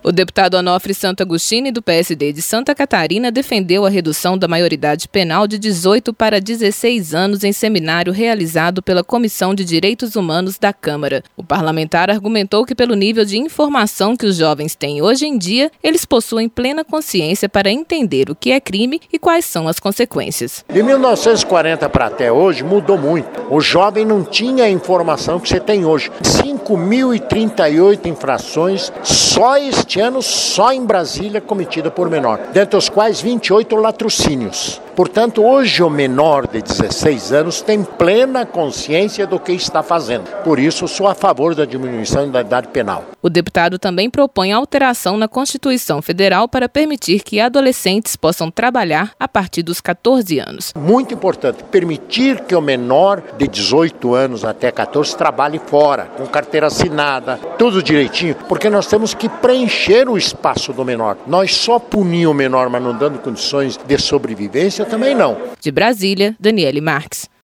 O deputado Onofre Sant'Agostini, do PSD de Santa Catarina, defendeu a redução da maioridade penal de 18 para 16 anos em seminário realizado pela Comissão de Direitos Humanos da Câmara. O parlamentar argumentou que, pelo nível de informação que os jovens têm hoje em dia, eles possuem plena consciência para entender o que é crime e quais são as consequências. De 1940 para até hoje mudou muito. O jovem não tinha a informação que você tem hoje. 5.038 infrações só este ano, só em Brasília, cometida por menor, dentre os quais 28 latrocínios. Portanto, hoje o menor de 16 anos tem plena consciência do que está fazendo. Por isso, sou a favor da diminuição da idade penal. O deputado também propõe alteração na Constituição Federal para permitir que adolescentes possam trabalhar a partir dos 14 anos. Muito importante, permitir que o menor de 18 anos até 14 trabalhe fora, com carteira assinada, tudo direitinho, porque nós temos que preencher o espaço do menor. Nós só punir o menor, mas não dando condições de sobrevivência, também não. De Brasília, Daniele Marques.